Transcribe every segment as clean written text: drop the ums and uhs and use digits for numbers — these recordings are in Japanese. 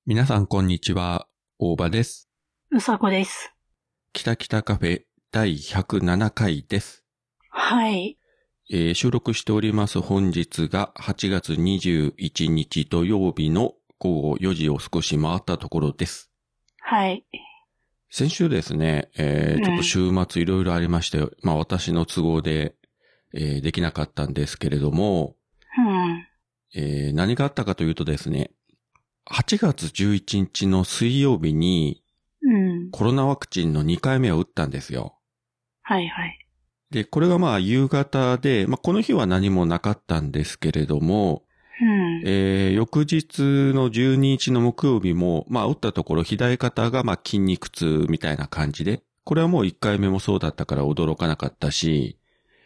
皆さんこんにちは、大場です。 うさこです。 きたきたカフェ第107回です。 はい。 収録しております本日が8月21日土曜日の午後4時を少し回ったところです。 はい。 先週ですね、ちょっと週末いろいろありまして、私の都合で、できなかったんですけれども、何があったかというとですね、8月11日の水曜日に、コロナワクチンの2回目を打ったんですよ。 はいはい。 で、これが夕方で、この日は何もなかったんですけれども、翌日の12日の木曜日も、打ったところ左肩が筋肉痛みたいな感じで、これはもう1回目もそうだったから驚かなかったし、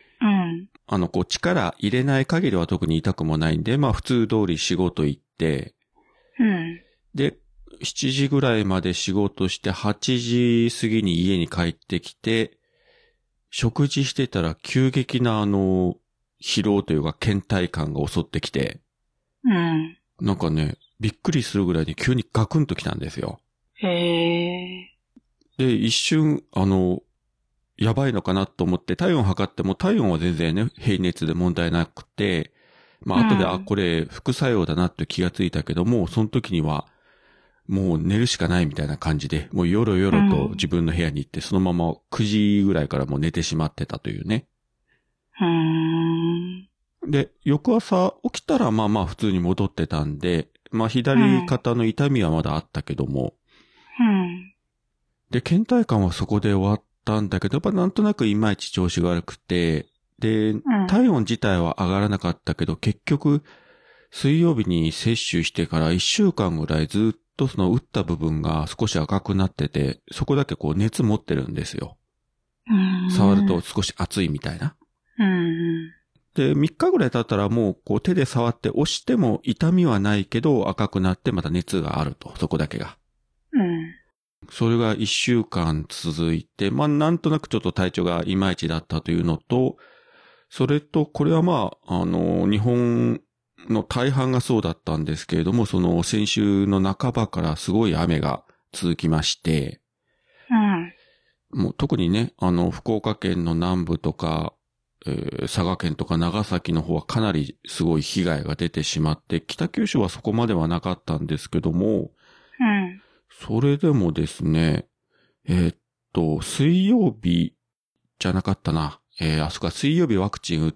力入れない限りは特に痛くもないんで、普通通り仕事行って、で、7時ぐらいまで仕事して8時過ぎに家に帰ってきて、食事してたら急激な疲労というか倦怠感が襲ってきて、なんかね、びっくりするぐらいに急にガクンときたんですよ。で、一瞬、やばいのかなと思って体温測っても体温は全然ね、平熱で問題なくて、後で、これ副作用だなって気がついたけども、その時には、もう寝るしかないみたいな感じで、もうよろよろと自分の部屋に行って、そのまま9時ぐらいからもう寝てしまってたというね。で、翌朝起きたら普通に戻ってたんで、左肩の痛みはまだあったけども、で、倦怠感はそこで終わったんだけど、やっぱなんとなくいまいち調子が悪くて、で、体温自体は上がらなかったけど、結局、水曜日に接種してから1週間ぐらいずっとその打った部分が少し赤くなってて、そこだけ熱持ってるんですよ。触ると少し熱いみたいな。で、3日ぐらい経ったらもう手で触って押しても痛みはないけど赤くなってまた熱があると、そこだけが。それが1週間続いて、なんとなくちょっと体調がいまいちだったというのと、それと、これは日本の大半がそうだったんですけれども、その先週の半ばからすごい雨が続きまして、もう特にね、福岡県の南部とか、佐賀県とか長崎の方はかなりすごい被害が出てしまって、北九州はそこまではなかったんですけども、それでもですね、水曜日じゃなかったな。水曜日ワクチン打って、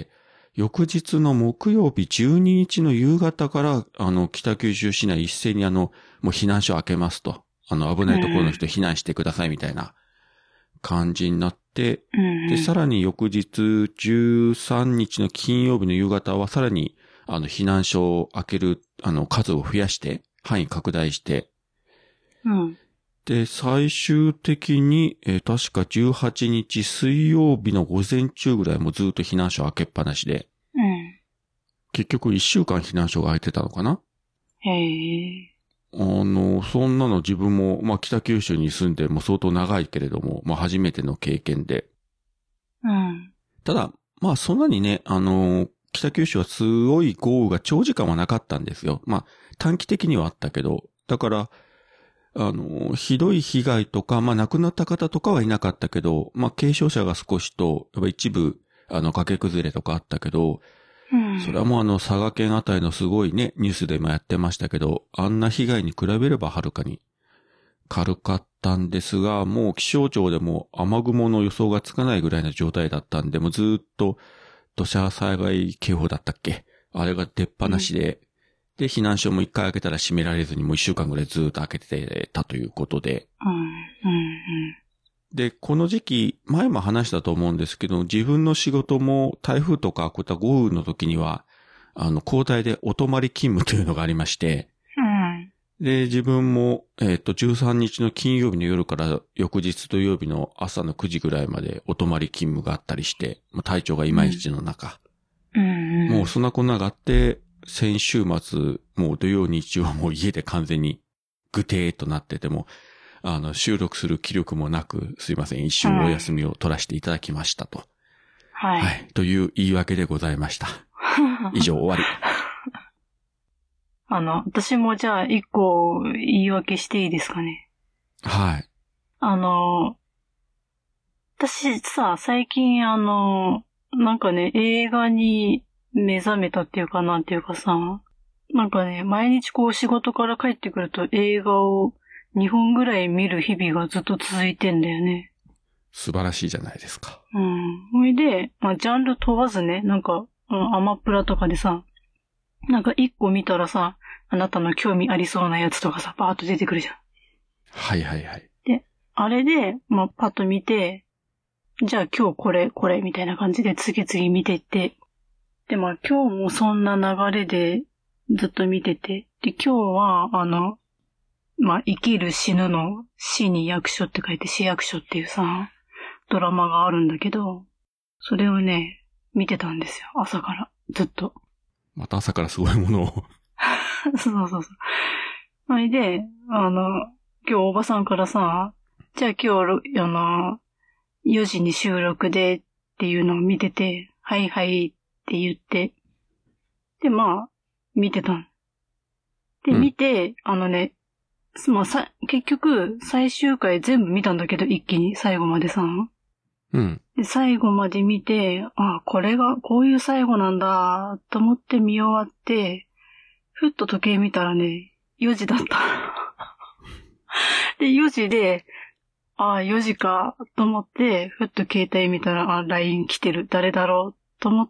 翌日の木曜日12日の夕方から、北九州市内一斉にもう避難所開けますと。危ないところの人避難してくださいみたいな感じになって、で、さらに翌日13日の金曜日の夕方はさらに、避難所を開ける、数を増やして、範囲拡大して、で、最終的に、確か18日水曜日の午前中ぐらいもずっと避難所開けっぱなしで、結局1週間避難所が開いてたのかな。そんなの自分も、北九州に住んでも相当長いけれども、初めての経験で。ただ、そんなにね、北九州はすごい豪雨が長時間はなかったんですよ。短期的にはあったけど、だから、ひどい被害とか、亡くなった方とかはいなかったけど、軽傷者が少しと、やっぱ一部、崖崩れとかあったけど、それはもう佐賀県あたりのすごいね、ニュースでもやってましたけど、あんな被害に比べればはるかに軽かったんですが、もう気象庁でも雨雲の予想がつかないぐらいの状態だったんで、もうずっと土砂災害警報だったっけ？あれが出っ放しで、で、避難所も一回開けたら閉められずにもう一週間ぐらいずっと開けてたということで。で、この時期、前も話したと思うんですけど、自分の仕事も台風とかこういった豪雨の時には、交代でお泊まり勤務というのがありまして、で、自分も、13日の金曜日の夜から翌日土曜日の朝の9時ぐらいまでお泊まり勤務があったりして、体調がいまいちの中、もうそんなこんながあって、先週末、もう土曜日はもう家で完全にぐてーっとなってても、収録する気力もなく、すいません、一瞬お休みを取らせていただきましたと。はい。という言い訳でございました。以上終わり。 私もじゃあ一個言い訳していいですかね。 はい。 私さ、最近なんかね、映画に目覚めたっていうかなんていうかさ、なんかね、毎日こう仕事から帰ってくると映画を2本ぐらい見る日々がずっと続いてんだよね。 素晴らしいじゃないですか。 うん。ほいで、まあ、ジャンル問わずね、なんか、アマプラとかでさ、なんか一個見たらさ、あなたの興味ありそうなやつとかさ、バーッと出てくるじゃん。 はいはいはい。 で、あれで、まあ、パッと見て、じゃあ今日これ、みたいな感じで次々見てって、で、まあ今日もそんな流れでずっと見てて、で、今日は、まあ、生きる死ぬの死に役所って書いて死役所っていうさ、ドラマがあるんだけど、それをね、見てたんですよ。朝から。ずっと。 また朝からすごいものを。 そう。それで、今日おばさんからさ、じゃあ今日、4時に収録でっていうのを見てて、はいはいって言って、で、まあ、見てたん。で、見て、まあ、結局、最終回全部見たんだけど、一気に、最後までさ。 うん。 で、最後まで見て、これが、こういう最後なんだ、と思って見終わって、ふっと時計見たらね、4時だった。で、4時で、4時か、と思って、ふっと携帯見たら、LINE 来てる、誰だろう、と思って、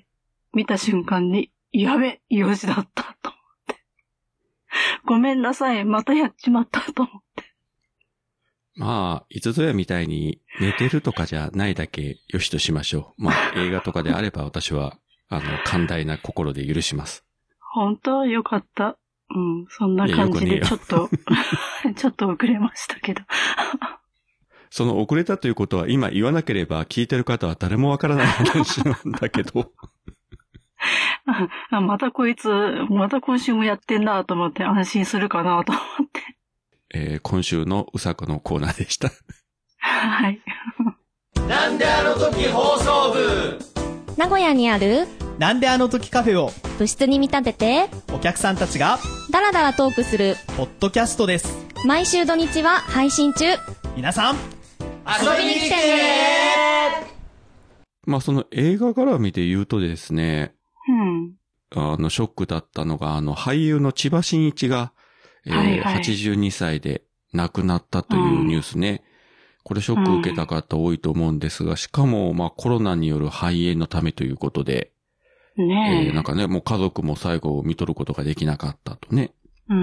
見た瞬間に、やべ、4時だった、と思って。ごめんなさい、またやっちまった、と思って。 まあ、いつぞやみたいに寝てるとかじゃないだけよしとしましょう。まあ、映画とかであれば私は、寛大な心で許します。 本当よかった。うん、そんな感じでちょっと、ちょっと遅れましたけど。 その遅れたということは今言わなければ聞いてる方は誰もわからない話なんだけど。 またこいつ、また今週もやってんなと思って安心するかなと思って。 今週のうさこのコーナーでした。 はい。 なんであの時放送部。 名古屋にあるなんであの時カフェを部室に見立ててお客さんたちがダラダラトークするポッドキャストです。 毎週土日は配信中。 皆さん遊びに来てね。 まあその映画絡みで言うとですね、ショックだったのが俳優の千葉真一が、82歳で亡くなったというニュースね。これショック受けた方多いと思うんですが、しかもまあコロナによる肺炎のためということで、なんかね、もう家族も最後を見とることができなかったとね。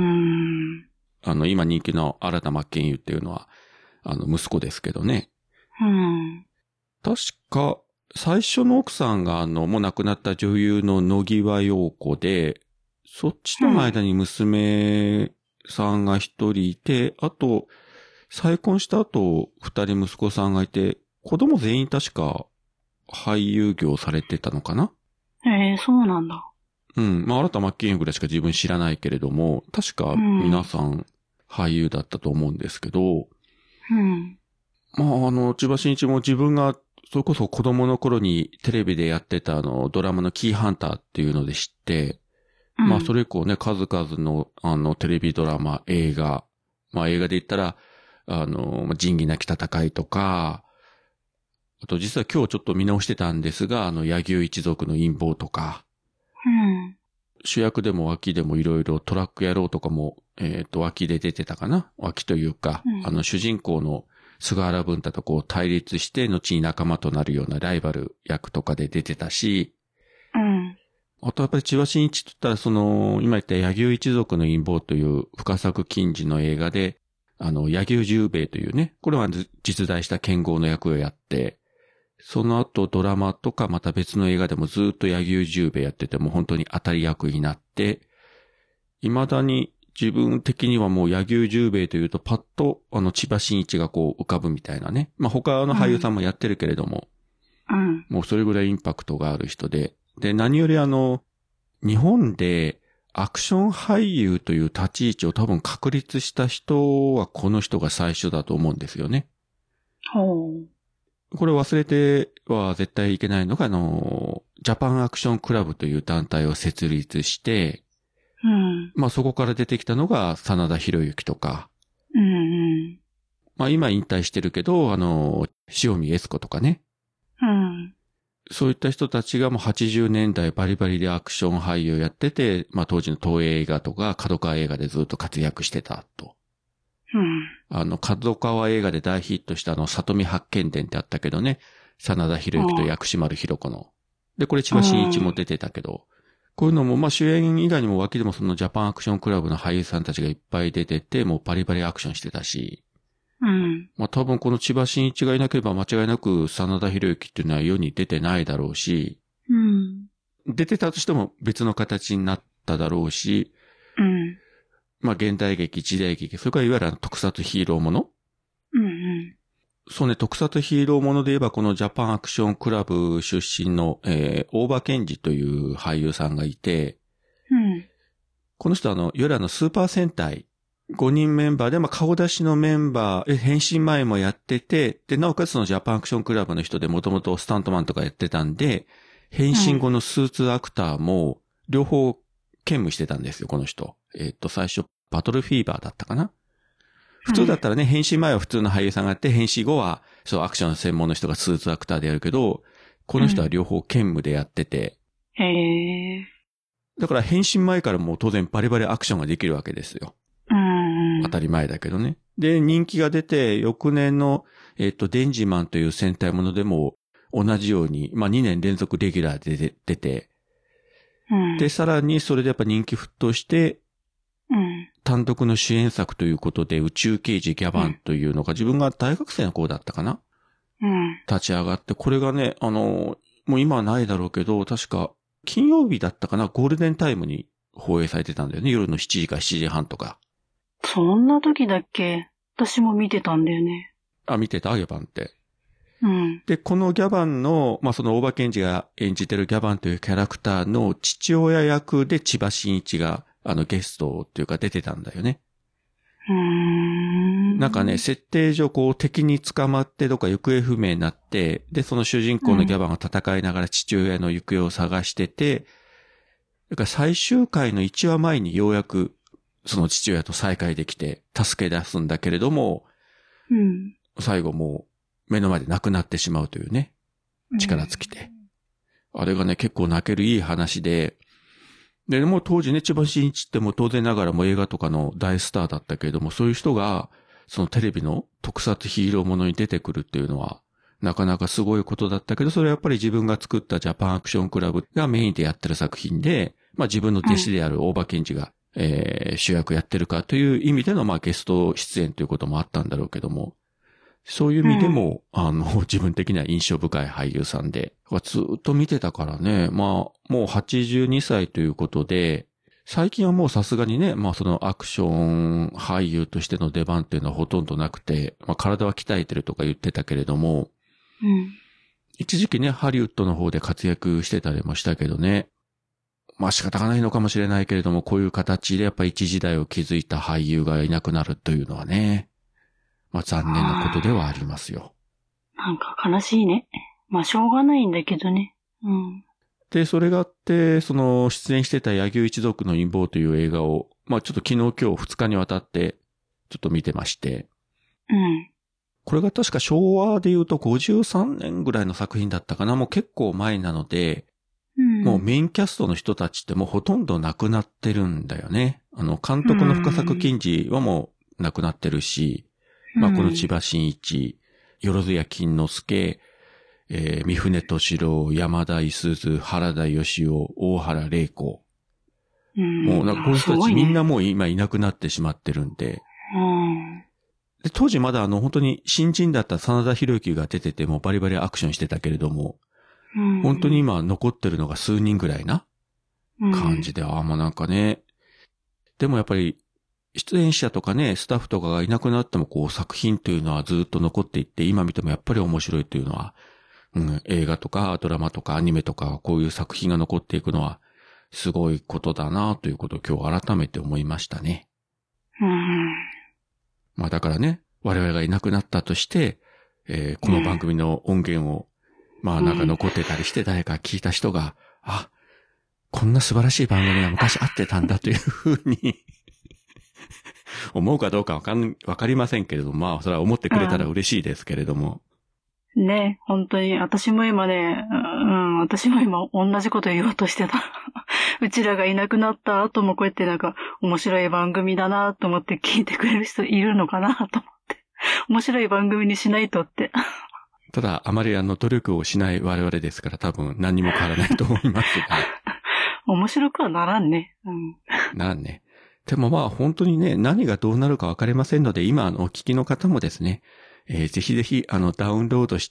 今人気の新田真剣佑っていうのは、息子ですけどね。確か、最初の奥さんがもう亡くなった女優の野際陽子で、そっちとの間に娘さんが一人いて、あと、再婚した後、二人息子さんがいて、子供全員確か俳優業されてたのかな？ そうなんだ。 うん。まあ、新田真剣佑ぐらいしか自分知らないけれども、確か皆さん俳優だったと思うんですけど、まあ、千葉真一も自分が、それこそ子供の頃にテレビでやってたドラマのキーハンターっていうので知って、まあそれ以降ね、数々のテレビドラマ、映画、まあ映画で言ったら、仁義なき戦いとか、あと実は今日ちょっと見直してたんですが、柳生一族の陰謀とか、主役でも脇でもいろいろトラック野郎とかも、脇で出てたかな？脇というか、主人公の菅原文太とこう対立して後に仲間となるようなライバル役とかで出てたし、あとやっぱり千葉真一と言ったら今言った柳生一族の陰謀という深作金次の映画で、柳生十兵衛というね、これは実在した剣豪の役をやって、その後ドラマとかまた別の映画でもずっと柳生十兵衛やってても本当に当たり役になって、未だに自分的にはもう柳生十兵衛というとパッと千葉真一がこう浮かぶみたいなね。まあ他の俳優さんもやってるけれども、もうそれぐらいインパクトがある人で、で何より日本でアクション俳優という立ち位置を多分確立した人はこの人が最初だと思うんですよね。これ忘れては絶対いけないのがジャパンアクションクラブという団体を設立して、 うん。 まあそこから出てきたのが真田広之とか、 うん。 まあ今引退してるけど、塩見悦子とかね。 うん。 そういった人たちがもう80年代バリバリでアクション俳優やってて、まあ当時の東映映画とか角川映画でずっと活躍してたと。 うん。 角川映画で大ヒットした里見八犬伝ってあったけどね。真田広之と薬師丸ひろ子の。で、これ千葉真一も出てたけど、こういうのも、まあ主演以外にも脇でもそのジャパンアクションクラブの俳優さんたちがいっぱい出てて、もうバリバリアクションしてたし、 うん。 まあ多分この千葉真一がいなければ間違いなく真田広之っていうのは世に出てないだろうし、 うん。 出てたとしても別の形になっただろうし、 うん。 まあ現代劇、時代劇、それからいわゆる特撮ヒーローもの。 うん。 そうね、特撮ヒーローもので言えばこのジャパンアクションクラブ出身の、大場健二という俳優さんがいて、 うん。 この人いわゆるスーパー戦隊5人メンバーで、まあ顔出しのメンバー、変身前もやってて、で、なおかつそのジャパンアクションクラブの人でもともとスタントマンとかやってたんで、変身後のスーツアクターも両方兼務してたんですよ、この人。最初、バトルフィーバーだったかな。普通だったらね、変身前は普通の俳優さんがやって、変身後は、そう、アクション専門の人がスーツアクターでやるけど、この人は両方兼務でやってて。 へえ。 だから変身前からもう当然バリバリアクションができるわけですよ。 うん。 当たり前だけどね。で、人気が出て、翌年の、デンジマンという戦隊ものでも同じように、まあ2年連続レギュラーで出て、 うん。 で、さらにそれでやっぱ人気沸騰して、 うん。 単独の主演作ということで、宇宙刑事ギャバンというのが自分が大学生の頃だったかな、 うん。 立ち上がって、これがね、もう今はないだろうけど、確か金曜日だったかな、ゴールデンタイムに放映されてたんだよね。夜の7時か7時半とか。 そんな時だっけ？私も見てたんだよね。 あ、見てたギャバンって。 うん。 で、このギャバンの、まあ、その大場健二が演じてるギャバンというキャラクターの父親役で千葉真一が、ゲストっていうか出てたんだよね。なんかね、設定上こう敵に捕まってどっか行方不明になって、で、その主人公のギャバンが戦いながら父親の行方を探してて、だから最終回の1話前にようやくその父親と再会できて助け出すんだけれども、 うん、 最後もう目の前で亡くなってしまうというね、力尽きて。あれがね、結構泣けるいい話で、で、もう当時ね、千葉真一ってもう当然ながらもう映画とかの大スターだったけれども、そういう人が、そのテレビの特撮ヒーローものに出てくるっていうのは、なかなかすごいことだったけど、それはやっぱり自分が作ったジャパンアクションクラブがメインでやってる作品で、まあ自分の弟子である大場健二が、主役やってるかという意味での、まあゲスト出演ということもあったんだろうけども、そういう意味でも、自分的には印象深い俳優さんで、ずっと見てたからね、まあ、もう82歳ということで、最近はもうさすがにね、まあそのアクション俳優としての出番っていうのはほとんどなくて、まあ体は鍛えてるとか言ってたけれども、 うん、 一時期ね、ハリウッドの方で活躍してたりもしたけどね、まあ仕方がないのかもしれないけれども、こういう形でやっぱ一時代を築いた俳優がいなくなるというのはね、まあ残念なことではありますよ。 なんか悲しいね。まあしょうがないんだけどね。うん。 で、それがあって、その出演してた柳生一族の陰謀という映画を、まあちょっと昨日今日2日にわたってちょっと見てまして。 うん。 これが確か昭和で言うと53年ぐらいの作品だったかな。もう結構前なので、 うん、 もうメインキャストの人たちってもうほとんど亡くなってるんだよね。監督の深作金次はもう亡くなってるし、まあこの千葉真一、よろずや金之助、三船敏郎、山田五十鈴、原田義雄、大原玲子。もうなんかこういう人たちみんなもう今いなくなってしまってるんで。で当時まだ本当に新人だった真田広之が出ててもバリバリアクションしてたけれども、本当に今残ってるのが数人ぐらいな感じで、もうなんかね。でもやっぱり出演者とかね、スタッフとかがいなくなってもこう作品というのはずっと残っていって、今見てもやっぱり面白いというのは、映画とかドラマとかアニメとかこういう作品が残っていくのはすごいことだなということを今日改めて思いましたね。まあだからね、我々がいなくなったとして、この番組の音源をまあなんか残ってたりして誰か聞いた人が、 こんな素晴らしい番組が昔あってたんだというふうに思うかどうかわかりませんけれども、まあ、それは思ってくれたら嬉しいですけれども。 ね、本当に、私も今同じこと言おうとしてた。うちらがいなくなった後もこうやってなんか、面白い番組だなと思って聞いてくれる人いるのかなと思って。面白い番組にしないとって。 ただ、あまり努力をしない我々ですから多分何にも変わらないと思いますが。 面白くはならんね。 ならんね。でもまあ本当にね、何がどうなるか分かりませんので、今お聞きの方もですね、ぜひぜひダウンロードして、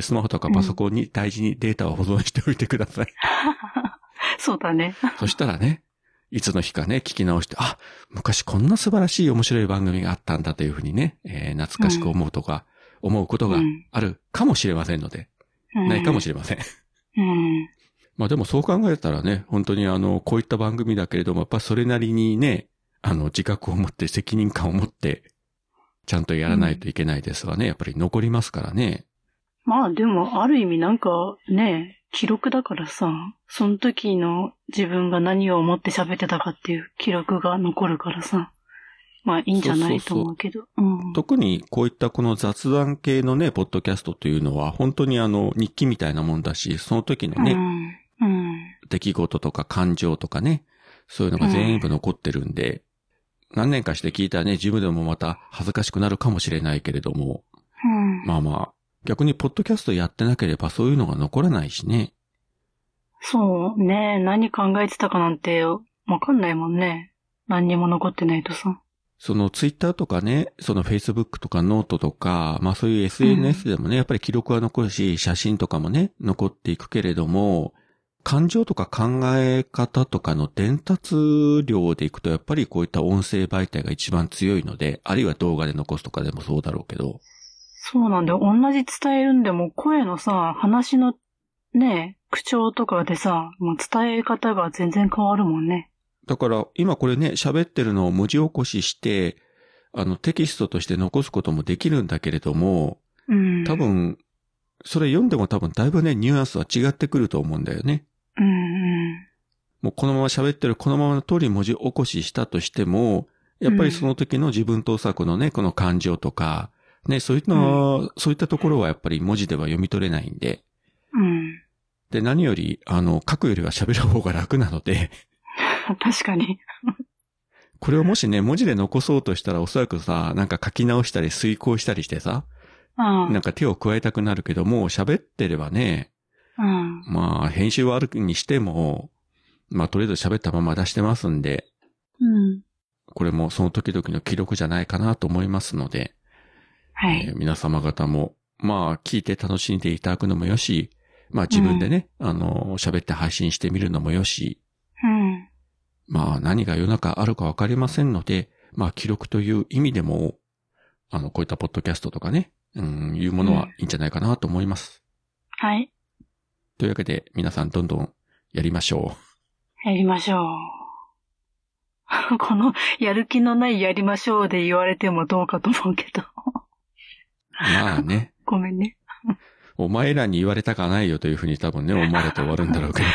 スマホとかパソコンに大事にデータを保存しておいてください。 そうだね。 そしたらね、いつの日かね、聞き直して、昔こんな素晴らしい面白い番組があったんだというふうにね、懐かしく思うとか、思うことがあるかもしれませんので、ないかもしれません。まあでもそう考えたらね、本当にこういった番組だけれども、やっぱそれなりにね、自覚を持って責任感を持って、ちゃんとやらないといけないですわね。やっぱり残りますからね。 まあでも、ある意味なんかね、記録だからさ、その時の自分が何を思って喋ってたかっていう記録が残るからさ、まあいいんじゃないと思うけど。 特にこういったこの雑談系のね、ポッドキャストというのは、本当に日記みたいなもんだし、その時のね、出来事とか感情とかね、そういうのが全部残ってるんで、何年かして聞いたらね、自分でもまた恥ずかしくなるかもしれないけれども、まあまあ、逆にポッドキャストやってなければそういうのが残らないしね。 そうね、何考えてたかなんてわかんないもんね。何にも残ってないとさ。 そのツイッターとかね、そのフェイスブックとかノートとか、まあそういう SNS でもね、やっぱり記録は残るし、写真とかもね、残っていくけれども、感情とか考え方とかの伝達量でいくと、やっぱりこういった音声媒体が一番強いので、あるいは動画で残すとかでもそうだろうけど。 そうなんだよ。同じ伝えるんでも、声のさ、話のね、口調とかでさ、もう伝え方が全然変わるもんね。 だから、今これね、喋ってるのを文字起こしして、テキストとして残すこともできるんだけれども、多分、それ読んでも多分だいぶね、ニュアンスは違ってくると思うんだよね。もうこのまま喋ってるこのままの通り文字起こししたとしても、やっぱりその時の自分と作のね、この感情とか、ね、そういったところはやっぱり文字では読み取れないんで。で、何より、書くよりは喋る方が楽なので。 確かに。 これをもしね、文字で残そうとしたらおそらくさ、なんか書き直したり遂行したりしてさ、なんか手を加えたくなるけども、喋ってればね、まあ、編集はあるにしても、まあ、とりあえず喋ったまま出してますんで、これもその時々の記録じゃないかなと思いますので、皆様方も、まあ、聞いて楽しんでいただくのもよし、まあ自分でね、喋って配信してみるのもよし、まあ何が世の中あるかわかりませんので、まあ記録という意味でも、こういったポッドキャストとかね、いうものはいいんじゃないかなと思います。 はい。 というわけで皆さんどんどんやりましょう。やりましょう。このやる気のないやりましょうで言われてもどうかと思うけど。 まあね。 ごめんね。 お前らに言われたかないよというふうに多分ね、思われて終わるんだろうけど。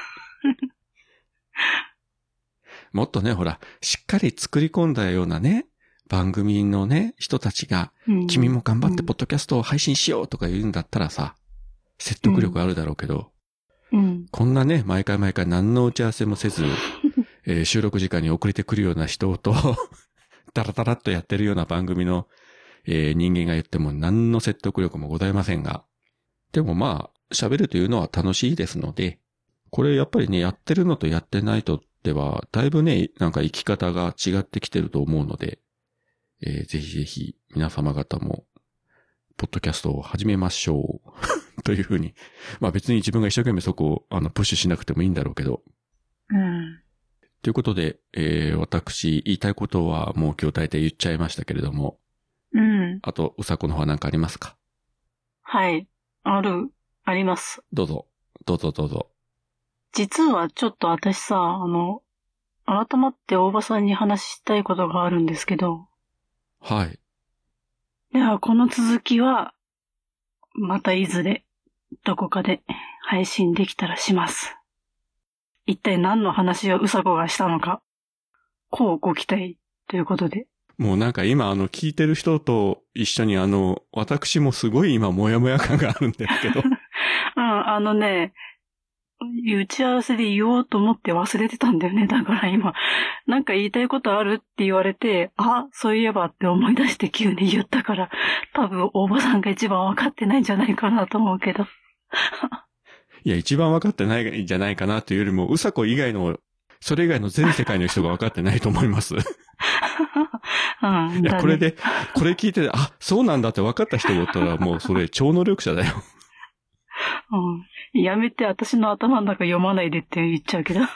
もっとね、ほら、しっかり作り込んだようなね、番組のね、人たちが、君も頑張ってポッドキャストを配信しようとか言うんだったらさ、説得力あるだろうけど、こんなね、毎回何の打ち合わせもせず、収録時間に遅れてくるような人と、ダラダラっとやってるような番組の、人間が言っても何の説得力もございませんが、でもまあ、喋るというのは楽しいですので、これやっぱりね、やってるのとやってないとでは、だいぶね、なんか生き方が違ってきてると思うので、ぜひぜひ皆様方も、ポッドキャストを始めましょう。というふうに。まあ別に自分が一生懸命そこをプッシュしなくてもいいんだろうけど。ということで、私言いたいことはもう今日大体言っちゃいましたけれども。あと、うさこの方は何かありますか？ はい。あります。 どうぞ。 実はちょっと私さ、改まって大場さんに話したいことがあるんですけど。 はい。 では、この続きは、またいずれ、どこかで配信できたらします。 一体何の話をうさこがしたのか、こうご期待ということで。 もうなんか今聞いてる人と一緒に私もすごい今モヤモヤ感があるんですけど。 うん、打ち合わせで言おうと思って忘れてたんだよね。だから今、なんか言いたいことあるって言われて、あ、そういえばって思い出して急に言ったから、多分大場さんが一番分かってないんじゃないかなと思うけど。 いや、一番分かってないんじゃないかなというよりも、うさこ以外の、それ以外の全世界の人が分かってないと思います。 うん、 いや、これ聞いて、あ、そうなんだって分かった人だったら、もうそれ超能力者だよ。 うん。やめて、私の頭の中読まないでって言っちゃうけど。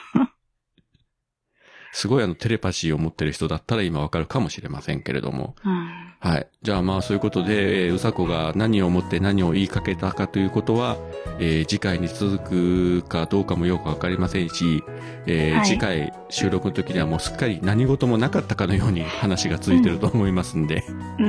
すごいテレパシーを持ってる人だったら今わかるかもしれませんけれども。 うん、 はい。じゃあまあそういうことで、うさこが何を思って何を言いかけたかということは、次回に続くかどうかもよくわかりませんし、はい、次回収録の時にはもうすっかり何事もなかったかのように話がついてると思いますんで。 うん、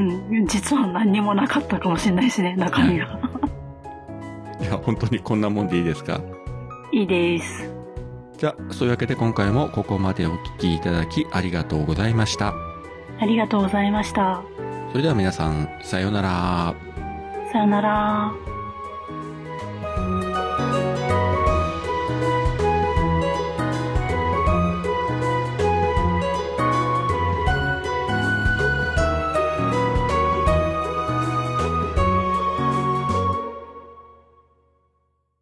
実は何にもなかったかもしれないしね、中身が。 いや、本当にこんなもんでいいですか？ いいです。 じゃあ、そういうわけで今回もここまでお聞きいただきありがとうございました。 ありがとうございました。 それでは皆さん、さようなら。 さようなら。